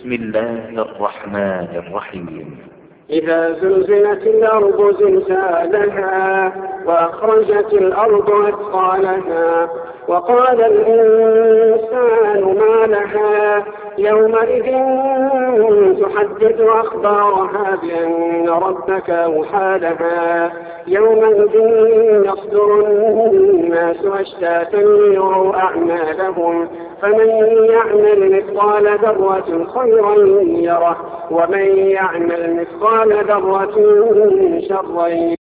بسم الله الرحمن الرحيم. إذا زلزلت الأرض زلزالها وأخرجت الأرض أثقالها وقال الإنسان ما لها يومئذ تحدث أخبارها بأن ربك أوحى لها يومئذ يصدر الناس أشتاتا ليروا أعمالهم فمن يعمل مثقال ذرة خيرا يره ومن يعمل مثقال ذرة شرا